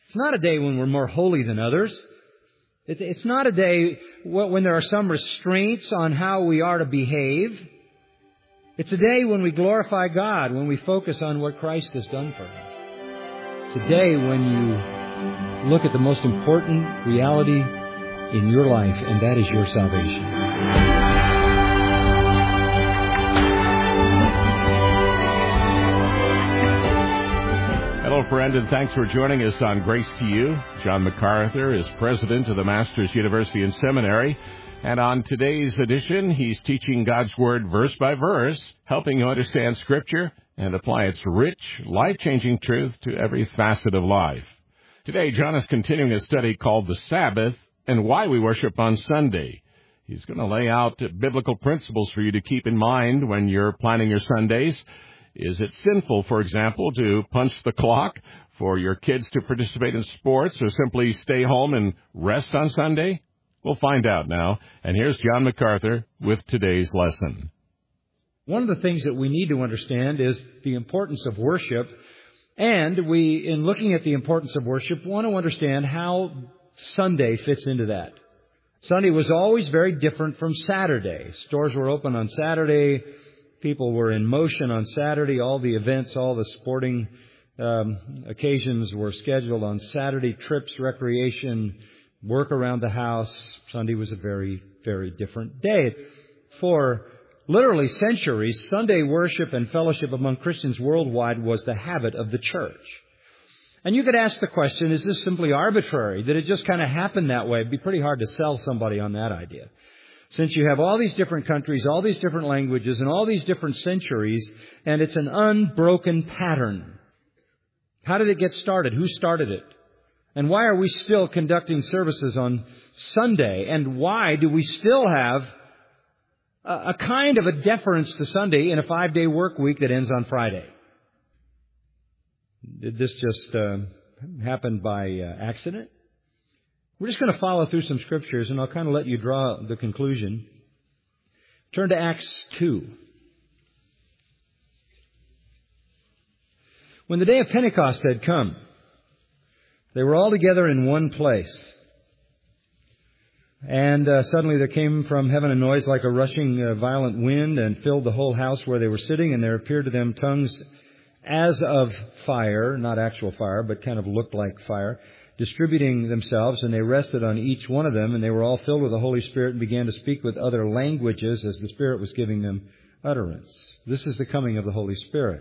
It's not a day when we're more holy than others. It's not a day when there are some restraints on how we are to behave. It's a day when we glorify God, when we focus on what Christ has done for us. It's a day when you look at the most important reality in your life, and that is your salvation. Hello, friend, and thanks for joining us on Grace to You. John MacArthur is president of the Masters University and Seminary, and on today's edition, he's teaching God's Word verse by verse, helping you understand Scripture and apply its rich, life-changing truth to every facet of life. Today, John is continuing a study called The Sabbath and Why We Worship on Sunday. He's going to lay out biblical principles for you to keep in mind when you're planning your Sundays. Is it sinful, for example, to punch the clock for your kids to participate in sports or simply stay home and rest on Sunday? We'll find out now. And here's John MacArthur with today's lesson. One of the things that we need to understand is the importance of worship. And we, in looking at the importance of worship, want to understand how Sunday fits into that. Sunday was always very different from Saturday. Stores were open on Saturday. People were in motion on Saturday. All the events, all the sporting occasions were scheduled on Saturday. Trips, recreation, work around the house. Sunday was a very, very different day. For literally centuries, Sunday worship and fellowship among Christians worldwide was the habit of the church. And you could ask the question, is this simply arbitrary? Did it just kind of happen that way? It'd be pretty hard to sell somebody on that idea. Since you have all these different countries, all these different languages, and all these different centuries, and it's an unbroken pattern. How did it get started? Who started it? And why are we still conducting services on Sunday? And why do we still have a kind of a deference to Sunday in a 5-day work week that ends on Friday? Did this just happen by accident? We're just going to follow through some scriptures, and I'll kind of let you draw the conclusion. Turn to Acts 2. When the day of Pentecost had come, they were all together in one place. And suddenly there came from heaven a noise like a rushing violent wind and filled the whole house where they were sitting, and there appeared to them tongues as of fire, not actual fire, but kind of looked like fire, distributing themselves, and they rested on each one of them, and they were all filled with the Holy Spirit and began to speak with other languages as the Spirit was giving them utterance. This is the coming of the Holy Spirit.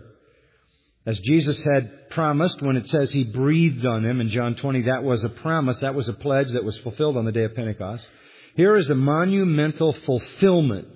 As Jesus had promised when it says He breathed on them in John 20, that was a promise, that was a pledge that was fulfilled on the day of Pentecost. Here is a monumental fulfillment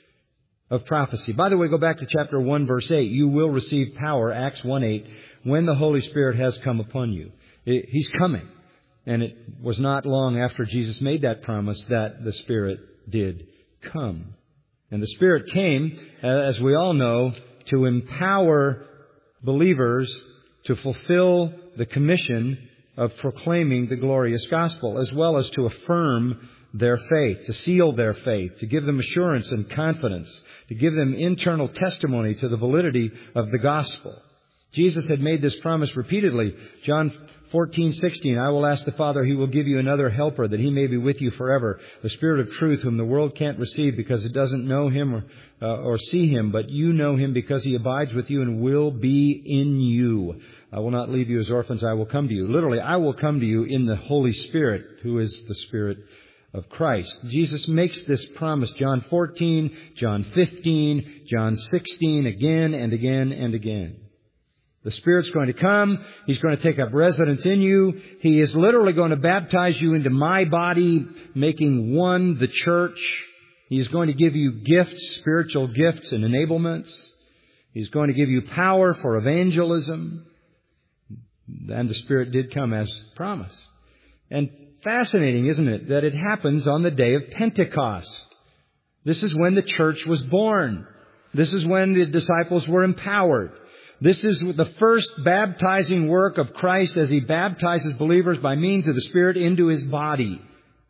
of prophecy. By the way, go back to chapter 1, verse 8. You will receive power, Acts 1:8, when the Holy Spirit has come upon you. He's coming. And it was not long after Jesus made that promise that the Spirit did come. And the Spirit came, as we all know, to empower believers to fulfill the commission of proclaiming the glorious gospel, as well as to affirm their faith, to seal their faith, to give them assurance and confidence, to give them internal testimony to the validity of the gospel. Jesus had made this promise repeatedly. John 14:16, I will ask the Father, He will give you another helper, that He may be with you forever, the Spirit of truth, whom the world can't receive because it doesn't know Him or see Him, but you know Him because He abides with you and will be in you. I will not leave you as orphans, I will come to you. Literally, I will come to you in the Holy Spirit, who is the Spirit of Christ. Jesus makes this promise, John 14, John 15, John 16, again and again and again. The Spirit's going to come. He's going to take up residence in you. He is literally going to baptize you into my body, making one the church. He's going to give you gifts, spiritual gifts and enablements. He's going to give you power for evangelism. And the Spirit did come as promised. And fascinating, isn't it, that it happens on the day of Pentecost. This is when the church was born. This is when the disciples were empowered. This is the first baptizing work of Christ as He baptizes believers by means of the Spirit into His body.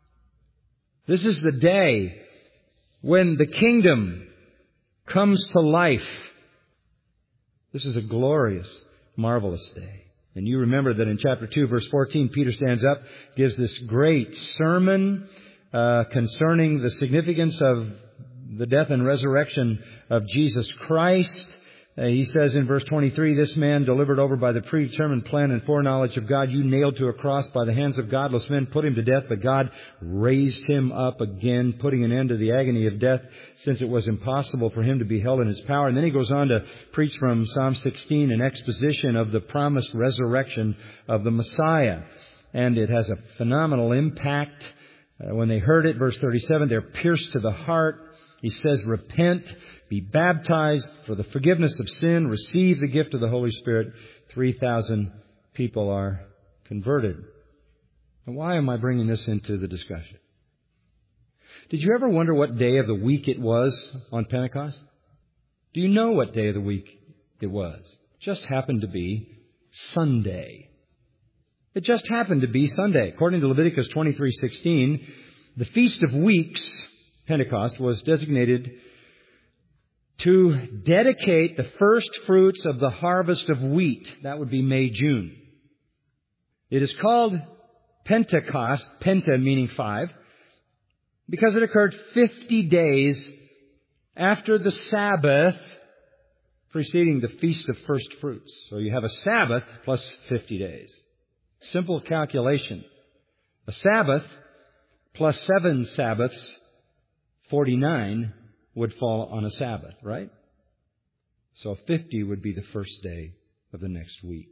This is the day when the kingdom comes to life. This is a glorious, marvelous day. And you remember that in chapter 2, verse 14, Peter stands up, gives this great sermon concerning the significance of the death and resurrection of Jesus Christ. He says in verse 23, this man delivered over by the predetermined plan and foreknowledge of God, you nailed to a cross by the hands of godless men, put him to death, but God raised him up again, putting an end to the agony of death, since it was impossible for him to be held in his power. And then he goes on to preach from Psalm 16, an exposition of the promised resurrection of the Messiah. And it has a phenomenal impact. When they heard it, verse 37, they're pierced to the heart. He says, repent, be baptized for the forgiveness of sin, receive the gift of the Holy Spirit. 3,000 people are converted. And why am I bringing this into the discussion? Did you ever wonder what day of the week it was on Pentecost? Do you know what day of the week it was? It just happened to be Sunday. It just happened to be Sunday. According to Leviticus 23:16, the Feast of Weeks, Pentecost, was designated to dedicate the first fruits of the harvest of wheat. That would be May, June. It is called Pentecost, Penta meaning 5, because it occurred 50 days after the Sabbath preceding the Feast of First Fruits. So you have a Sabbath plus 50 days. Simple calculation. A Sabbath plus 7 Sabbaths, 49, would fall on a Sabbath, right? So 50 would be the first day of the next week.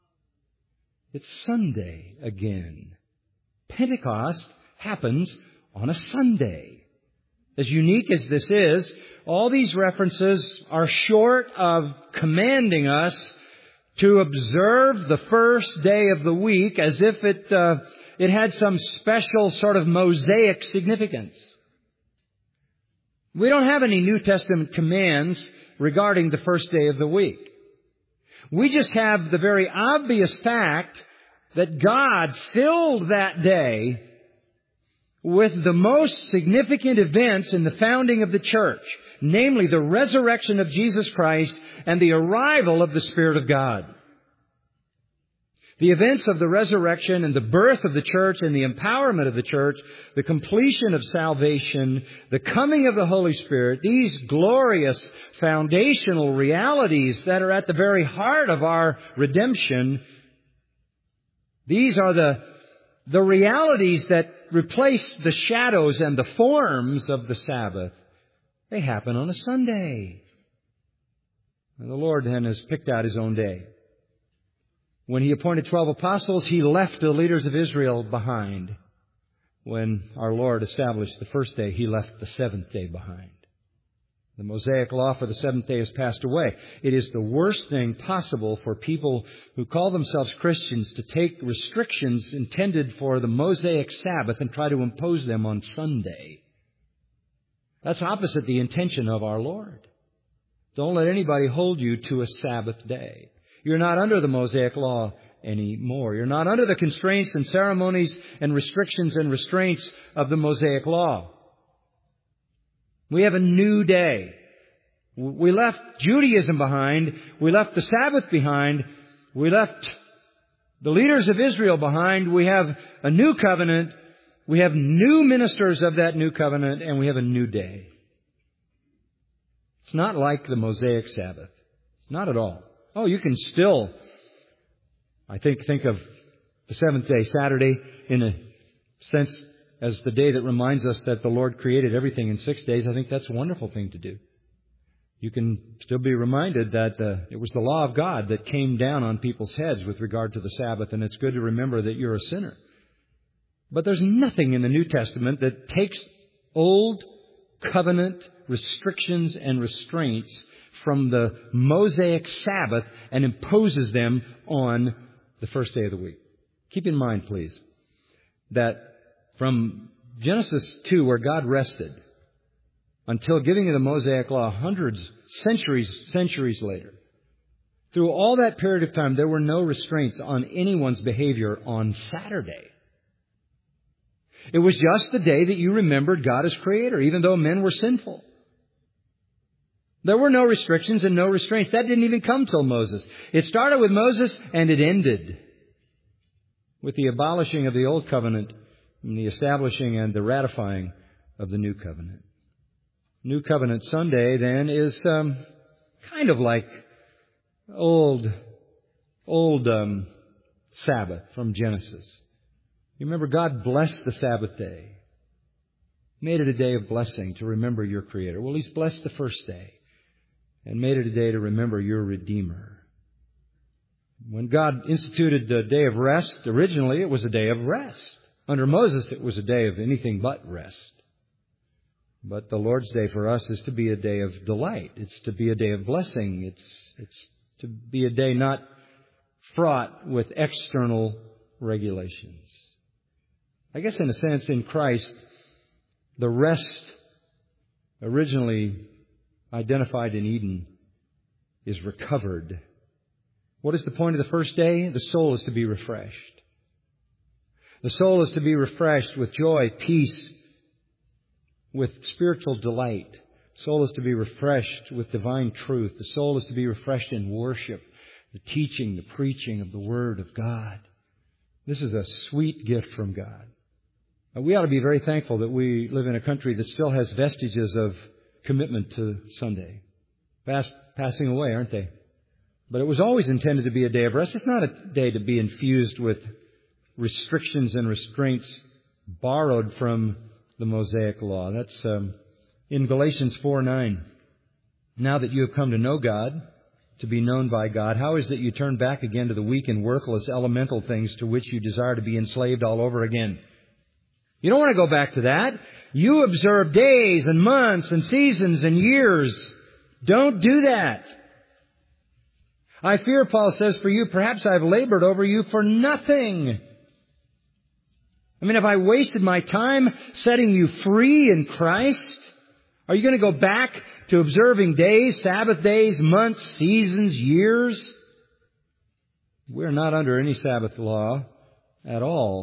It's Sunday again. Pentecost happens on a Sunday. As unique as this is, all these references are short of commanding us to observe the first day of the week as if it had some special sort of Mosaic significance. We don't have any New Testament commands regarding the first day of the week. We just have the very obvious fact that God filled that day with the most significant events in the founding of the church, namely the resurrection of Jesus Christ and the arrival of the Spirit of God. The events of the resurrection and the birth of the church and the empowerment of the church, the completion of salvation, the coming of the Holy Spirit, these glorious foundational realities that are at the very heart of our redemption, these are the realities that replace the shadows and the forms of the Sabbath. They happen on a Sunday. And the Lord then has picked out His own day. When He appointed 12 apostles, He left the leaders of Israel behind. When our Lord established the first day, He left the seventh day behind. The Mosaic law for the seventh day has passed away. It is the worst thing possible for people who call themselves Christians to take restrictions intended for the Mosaic Sabbath and try to impose them on Sunday. That's opposite the intention of our Lord. Don't let anybody hold you to a Sabbath day. You're not under the Mosaic law anymore. You're not under the constraints and ceremonies and restrictions and restraints of the Mosaic law. We have a new day. We left Judaism behind. We left the Sabbath behind. We left the leaders of Israel behind. We have a new covenant. We have new ministers of that new covenant, and we have a new day. It's not like the Mosaic Sabbath. Not at all. Oh, you can still, I think of the seventh day, Saturday, in a sense as the day that reminds us that the Lord created everything in 6 days. I think that's a wonderful thing to do. You can still be reminded that it was the law of God that came down on people's heads with regard to the Sabbath, and it's good to remember that you're a sinner. But there's nothing in the New Testament that takes old covenant restrictions and restraints from the Mosaic Sabbath and imposes them on the first day of the week. Keep in mind, please, that from Genesis 2, where God rested, until giving of the Mosaic law centuries later, through all that period of time, there were no restraints on anyone's behavior on Saturday. It was just the day that you remembered God as Creator, even though men were sinful. There were no restrictions and no restraints. That didn't even come till Moses. It started with Moses and it ended with the abolishing of the Old Covenant and the establishing and the ratifying of the New Covenant. New Covenant Sunday, then, is kind of like old Sabbath from Genesis. You remember God blessed the Sabbath day. Made it a day of blessing to remember your Creator. Well, He's blessed the first day and made it a day to remember your Redeemer. When God instituted the day of rest, originally it was a day of rest. Under Moses, it was a day of anything but rest. But the Lord's Day for us is to be a day of delight. It's to be a day of blessing. It's to be a day not fraught with external regulations. I guess in a sense, in Christ, the rest originally identified in Eden is recovered. What is the point of the first day? The soul is to be refreshed. The soul is to be refreshed with joy, peace, with spiritual delight. The soul is to be refreshed with divine truth. The soul is to be refreshed in worship, the teaching, the preaching of the Word of God. This is a sweet gift from God. We ought to be very thankful that we live in a country that still has vestiges of commitment to Sunday. Fast passing away, aren't they? But it was always intended to be a day of rest. It's not a day to be infused with restrictions and restraints borrowed from the Mosaic Law. That's in Galatians 4:9. Now that you have come to know God, to be known by God, how is it that you turn back again to the weak and worthless elemental things to which you desire to be enslaved all over again? You don't want to go back to that. You observe days and months and seasons and years. Don't do that. I fear, Paul says, for you, perhaps I've labored over you for nothing. I mean, have I wasted my time setting you free in Christ? Are you going to go back to observing days, Sabbath days, months, seasons, years? We're not under any Sabbath law at all.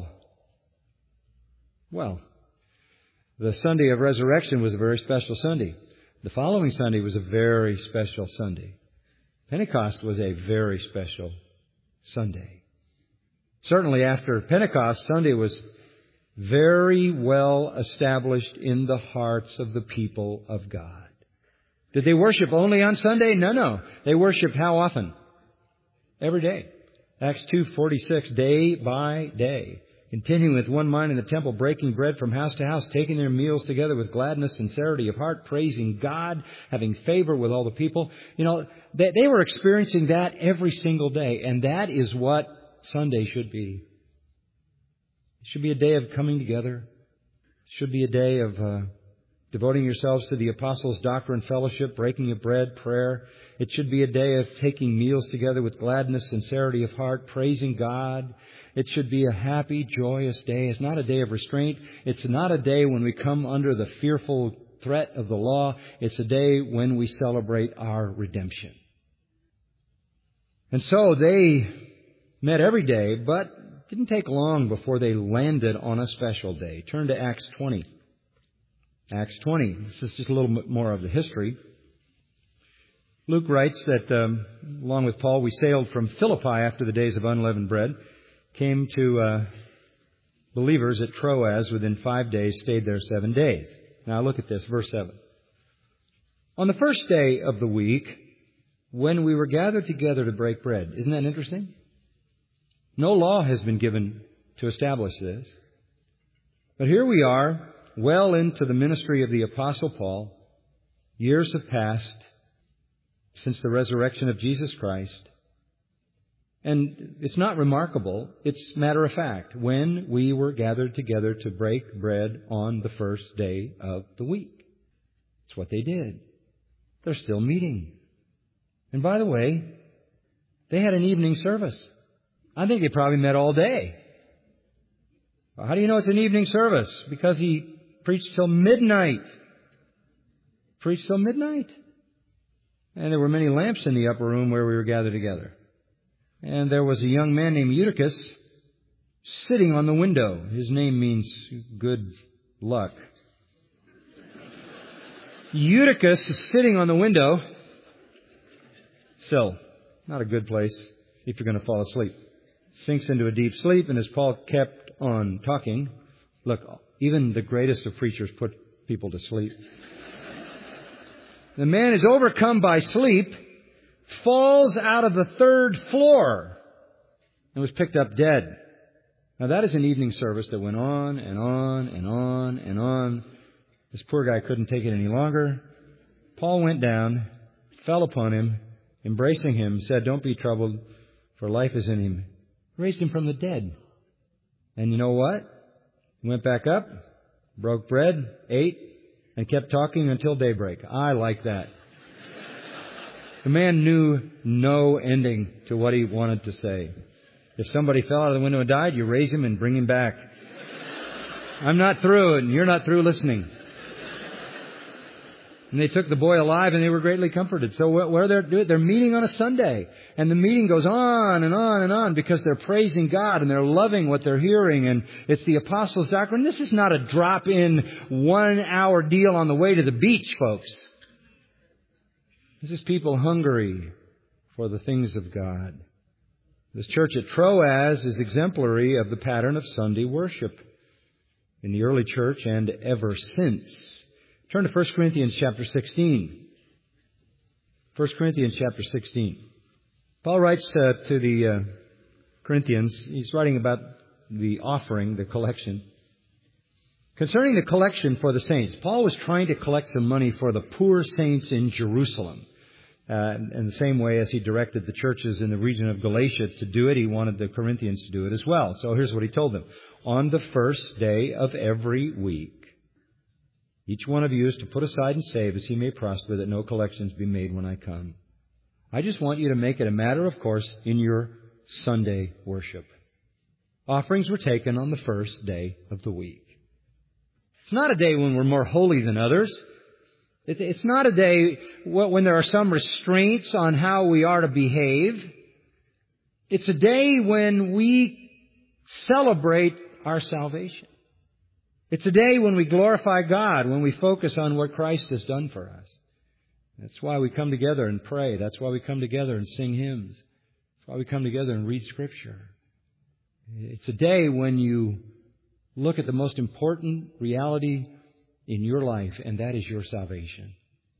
Well, the Sunday of Resurrection was a very special Sunday. The following Sunday was a very special Sunday. Pentecost was a very special Sunday. Certainly after Pentecost, Sunday was very well established in the hearts of the people of God. Did they worship only on Sunday? No. They worshiped how often? Every day. Acts 2:46, day by day. Continuing with one mind in the temple, breaking bread from house to house, taking their meals together with gladness, sincerity of heart, praising God, having favor with all the people. You know, they were experiencing that every single day, and that is what Sunday should be. It should be a day of coming together. It should be a day of devoting yourselves to the apostles' doctrine, fellowship, breaking of bread, prayer. It should be a day of taking meals together with gladness, sincerity of heart, praising God. It should be a happy, joyous day. It's not a day of restraint. It's not a day when we come under the fearful threat of the law. It's a day when we celebrate our redemption. And so they met every day, but it didn't take long before they landed on a special day. Turn to Acts 20. Acts 20. This is just a little bit more of the history. Luke writes that, along with Paul, we sailed from Philippi after the days of unleavened bread, came to believers at Troas within 5 days, stayed there 7 days. Now look at this, verse 7. On the first day of the week, when we were gathered together to break bread. Isn't that interesting? No law has been given to establish this. But here we are, well into the ministry of the Apostle Paul. Years have passed since the resurrection of Jesus Christ. And it's not remarkable, it's matter of fact, when we were gathered together to break bread on the first day of the week. It's what they did. They're still meeting. And by the way, they had an evening service. I think they probably met all day. How do you know it's an evening service? Because he preached till midnight. Preached till midnight. And there were many lamps in the upper room where we were gathered together. And there was a young man named Eutychus sitting on the window. His name means good luck. Eutychus is sitting on the window sill. Not a good place if you're going to fall asleep. Sinks into a deep sleep, and as Paul kept on talking, look, even the greatest of preachers put people to sleep. The man is overcome by sleep, falls out of the 3rd floor, and was picked up dead. Now that is an evening service that went on and on and on and on. This poor guy couldn't take it any longer. Paul went down, fell upon him, embracing him, said, "Don't be troubled, for life is in him." Raised him from the dead. And you know what? He went back up, broke bread, ate, and kept talking until daybreak. I like that. The man knew no ending to what he wanted to say. If somebody fell out of the window and died, you raise him and bring him back. I'm not through, and you're not through listening. And they took the boy alive, and they were greatly comforted. So what they're meeting on a Sunday. And the meeting goes on and on and on because they're praising God and they're loving what they're hearing. And it's the Apostles' Doctrine. This is not a drop-in 1-hour deal on the way to the beach, folks. This is people hungry for the things of God. This church at Troas is exemplary of the pattern of Sunday worship in the early church and ever since. Turn to 1 Corinthians chapter 16. 1 Corinthians chapter 16. Paul writes to the Corinthians, he's writing about the offering, the collection. Concerning the collection for the saints, Paul was trying to collect some money for the poor saints in Jerusalem. In the same way as he directed the churches in the region of Galatia to do it, he wanted the Corinthians to do it as well. So here's what he told them. On the first day of every week, each one of you is to put aside and save as he may prosper, that no collections be made when I come. I just want you to make it a matter of course in your Sunday worship. Offerings were taken on the first day of the week. It's not a day when we're more holy than others. It's not a day when there are some restraints on how we are to behave. It's a day when we celebrate our salvation. It's a day when we glorify God, when we focus on what Christ has done for us. That's why we come together and pray. That's why we come together and sing hymns. That's why we come together and read Scripture. It's a day when you look at the most important reality in your life, and that is your salvation.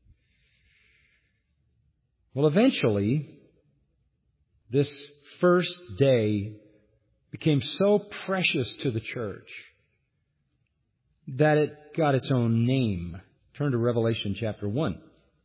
Well, eventually, this first day became so precious to the church that it got its own name. Turn to Revelation chapter 1.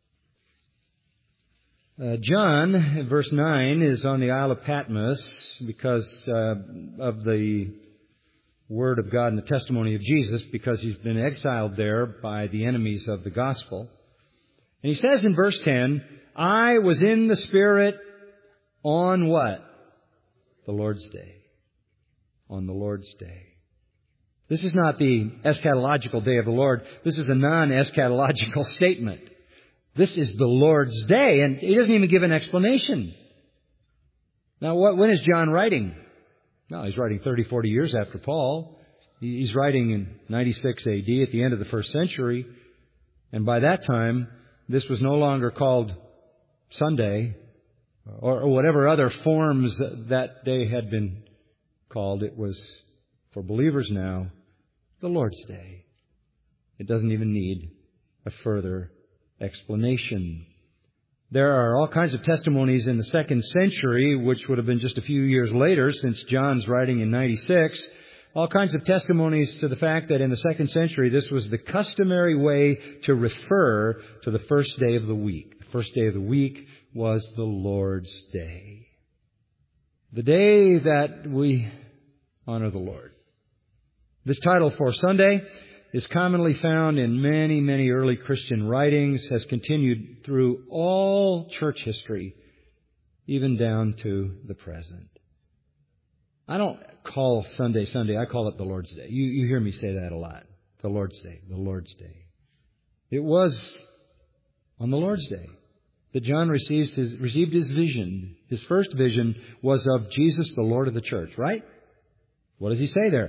John, verse 9, is on the Isle of Patmos because of the Word of God and the testimony of Jesus, because he's been exiled there by the enemies of the gospel. And he says in verse 10, I was in the Spirit on what? The Lord's day. On the Lord's day. This is not the eschatological day of the Lord. This is a non-eschatological statement. This is the Lord's day, and he doesn't even give an explanation. Now, when is John writing? No, he's writing 30, 40 years after Paul. He's writing in 96 AD at the end of the first century. And by that time, this was no longer called Sunday or whatever other forms that day had been called. It was, for believers now, the Lord's Day. It doesn't even need a further explanation. There are all kinds of testimonies in the second century, which would have been just a few years later, since John's writing in 96. All kinds of testimonies to the fact that in the second century, this was the customary way to refer to the first day of the week. The first day of the week was the Lord's Day. The day that we honor the Lord. This title for Sunday is commonly found in many, many early Christian writings, has continued through all church history, even down to the present. I don't call Sunday Sunday, I call it the Lord's Day. You hear me say that a lot. The Lord's Day, the Lord's Day. It was on the Lord's Day that John received his vision. His first vision was of Jesus, the Lord of the church, right? What does he say there?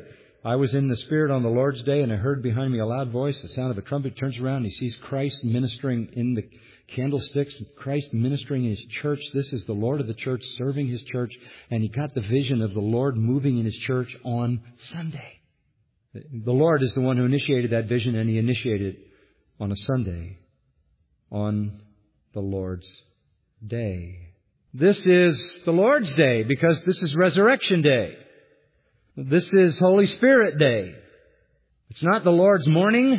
I was in the Spirit on the Lord's day, and I heard behind me a loud voice, the sound of a trumpet. Turns around, and he sees Christ ministering in the candlesticks, Christ ministering in His church. This is the Lord of the church, serving His church, and he got the vision of the Lord moving in His church on Sunday. The Lord is the one who initiated that vision, and He initiated it on a Sunday, on the Lord's day. This is the Lord's day because this is Resurrection Day. This is Holy Spirit Day. It's not the Lord's morning.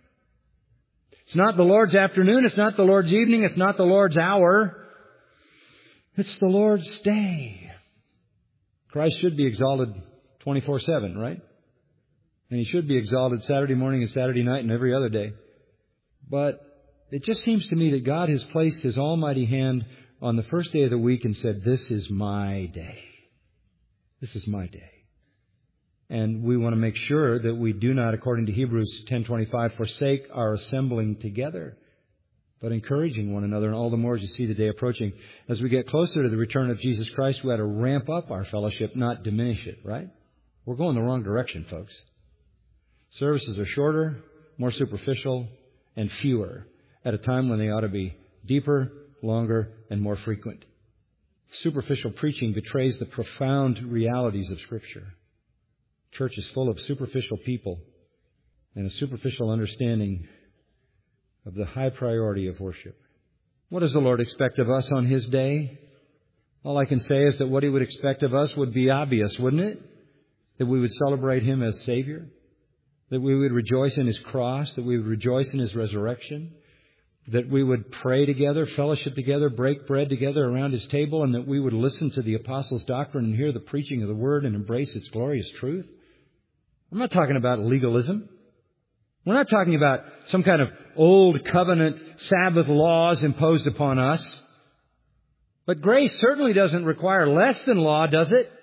It's not the Lord's afternoon. It's not the Lord's evening. It's not the Lord's hour. It's the Lord's day. Christ should be exalted 24/7, right? And He should be exalted Saturday morning and Saturday night and every other day. But it just seems to me that God has placed His almighty hand on the first day of the week and said, this is my day. This is my day. And we want to make sure that we do not, according to Hebrews 10:25, forsake our assembling together, but encouraging one another, and all the more as you see the day approaching. As we get closer to the return of Jesus Christ, we ought to ramp up our fellowship, not diminish it, right? We're going the wrong direction, folks. Services are shorter, more superficial, and fewer at a time when they ought to be deeper, longer, and more frequent. Superficial preaching betrays the profound realities of Scripture. Church is full of superficial people and a superficial understanding of the high priority of worship. What does the Lord expect of us on His day? All I can say is that what He would expect of us would be obvious, wouldn't it? That we would celebrate Him as Savior, that we would rejoice in His cross, that we would rejoice in His resurrection, that we would pray together, fellowship together, break bread together around His table, and that we would listen to the Apostles' doctrine and hear the preaching of the Word and embrace its glorious truth. I'm not talking about legalism. We're not talking about some kind of old covenant Sabbath laws imposed upon us. But grace certainly doesn't require less than law, does it?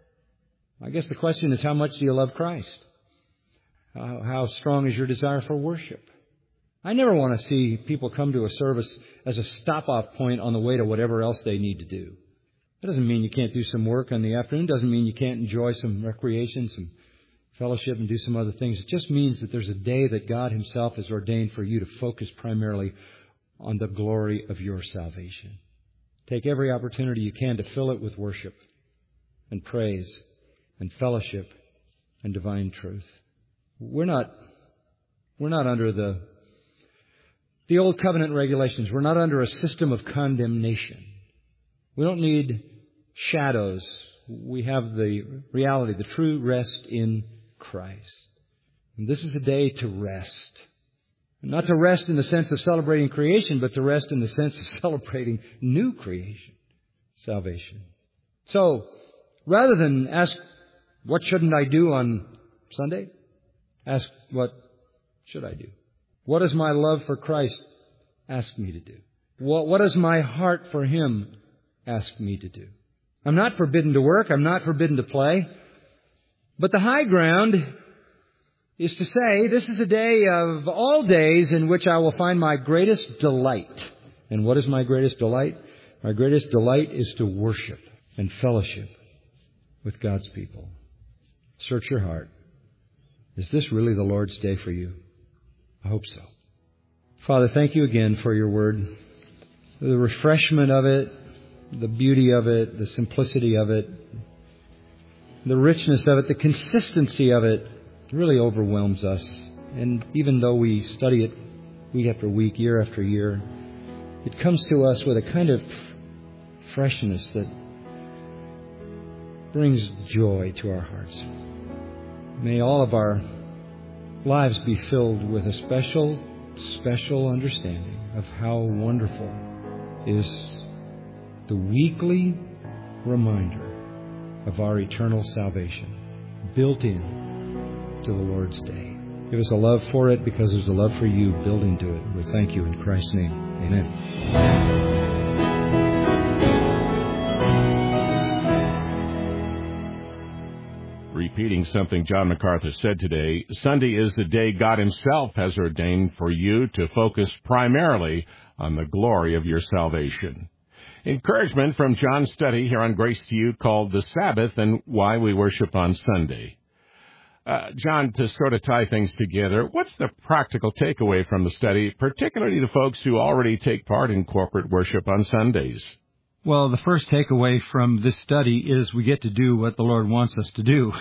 I guess the question is, how much do you love Christ? How strong is your desire for worship? I never want to see people come to a service as a stop-off point on the way to whatever else they need to do. That doesn't mean you can't do some work in the afternoon. It doesn't mean you can't enjoy some recreation, some fellowship, and do some other things. It just means that there's a day that God Himself has ordained for you to focus primarily on the glory of your salvation. Take every opportunity you can to fill it with worship and praise and fellowship and divine truth. We're not under the old covenant regulations. We're not under a system of condemnation. We don't need shadows. We have the reality, the true rest in Christ. And this is a day to rest. Not to rest in the sense of celebrating creation, but to rest in the sense of celebrating new creation, salvation. So, rather than ask, what shouldn't I do on Sunday? Ask, what should I do? What does my love for Christ ask me to do? What does my heart for Him ask me to do? I'm not forbidden to work. I'm not forbidden to play. But the high ground is to say, this is a day of all days in which I will find my greatest delight. And what is my greatest delight? My greatest delight is to worship and fellowship with God's people. Search your heart. Is this really the Lord's day for you? I hope so. Father, thank You again for Your Word. The refreshment of it, the beauty of it, the simplicity of it, the richness of it, the consistency of it really overwhelms us. And even though we study it week after week, year after year, it comes to us with a kind of freshness that brings joy to our hearts. May all of our lives be filled with a special understanding of how wonderful is the weekly reminder of our eternal salvation built in to the Lord's day. Give us a love for it because there's a love for You built into it. We thank You in Christ's name. Amen. Repeating something John MacArthur said today, Sunday is the day God Himself has ordained for you to focus primarily on the glory of your salvation. Encouragement from John's study here on Grace to You called The Sabbath and Why We Worship on Sunday. John, to sort of tie things together, what's the practical takeaway from the study, particularly to folks who already take part in corporate worship on Sundays? Well, the first takeaway from this study is we get to do what the Lord wants us to do.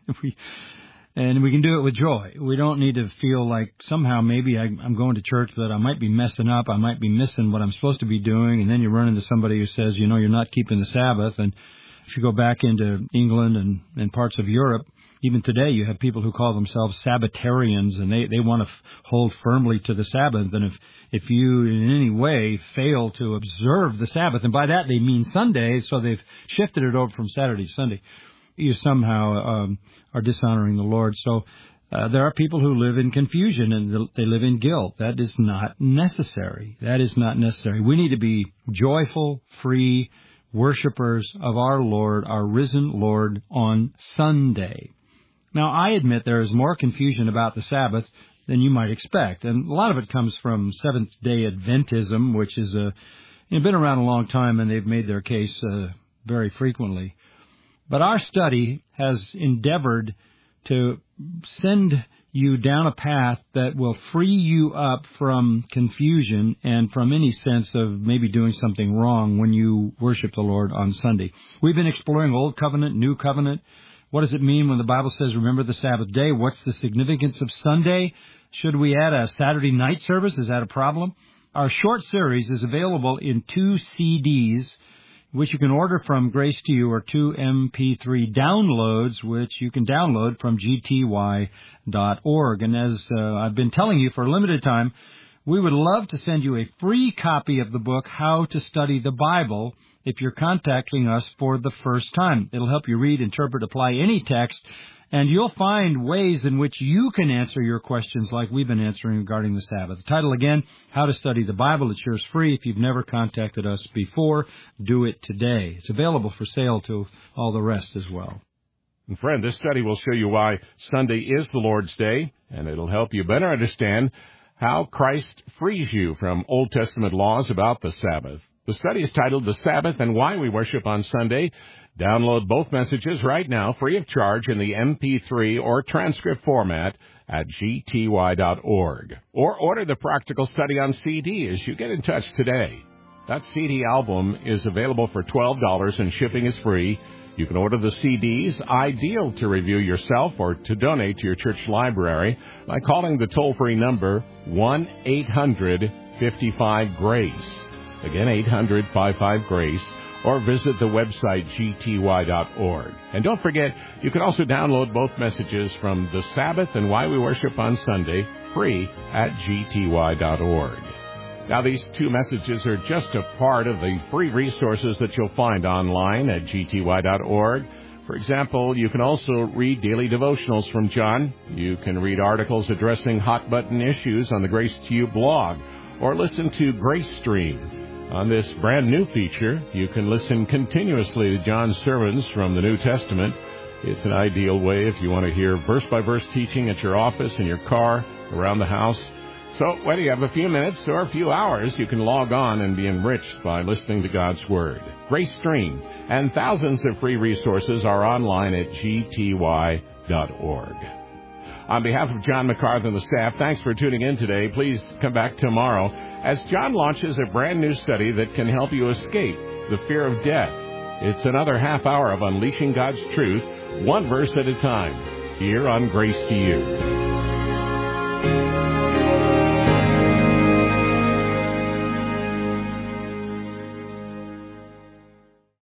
And we can do it with joy. We don't need to feel like somehow maybe I'm going to church, but I might be messing up. I might be missing what I'm supposed to be doing. And then you run into somebody who says, you're not keeping the Sabbath. And if you go back into England and parts of Europe, even today you have people who call themselves Sabbatarians, and they want to hold firmly to the Sabbath. And if you in any way fail to observe the Sabbath, and by that they mean Sunday, so they've shifted it over from Saturday to Sunday, you somehow are dishonoring the Lord. So there are people who live in confusion and they live in guilt. That is not necessary. That is not necessary. We need to be joyful, free worshipers of our Lord, our risen Lord, on Sunday. Now, I admit there is more confusion about the Sabbath than you might expect, and a lot of it comes from Seventh-day Adventism, which is been around a long time, and they've made their case very frequently. But our study has endeavored to send you down a path that will free you up from confusion and from any sense of maybe doing something wrong when you worship the Lord on Sunday. We've been exploring Old Covenant, New Covenant. What does it mean when the Bible says, remember the Sabbath day? What's the significance of Sunday? Should we add a Saturday night service? Is that a problem? Our short series is available in 2 CDs, which you can order from Grace to You, or 2 MP3 downloads, which you can download from gty.org. And as I've been telling you for a limited time, we would love to send you a free copy of the book, How to Study the Bible, if you're contacting us for the first time. It'll help you read, interpret, apply any text, and you'll find ways in which you can answer your questions like we've been answering regarding the Sabbath. The title again, How to Study the Bible. It's yours free. If you've never contacted us before, do it today. It's available for sale to all the rest as well. And friend, this study will show you why Sunday is the Lord's Day, and it'll help you better understand how Christ frees you from Old Testament laws about the Sabbath. The study is titled The Sabbath and Why We Worship on Sunday. Download both messages right now, free of charge, in the MP3 or transcript format at gty.org. Or order the practical study on CD as you get in touch today. That CD album is available for $12 and shipping is free. You can order the CDs, ideal to review yourself or to donate to your church library, by calling the toll-free number 1-800-55-GRACE. Again, 800-55-GRACE. Or visit the website gty.org. And don't forget, you can also download both messages from The Sabbath and Why We Worship on Sunday, free at gty.org. Now, these 2 messages are just a part of the free resources that you'll find online at gty.org. For example, you can also read daily devotionals from John. You can read articles addressing hot-button issues on the Grace to You blog, or listen to Grace Stream. On this brand new feature, you can listen continuously to John's sermons from the New Testament. It's an ideal way if you want to hear verse-by-verse teaching at your office, in your car, around the house. So whether you have a few minutes or a few hours, you can log on and be enriched by listening to God's Word. Grace Stream and thousands of free resources are online at gty.org. On behalf of John MacArthur and the staff, thanks for tuning in today. Please come back tomorrow as John launches a brand new study that can help you escape the fear of death. It's another half hour of unleashing God's truth, one verse at a time, here on Grace to You.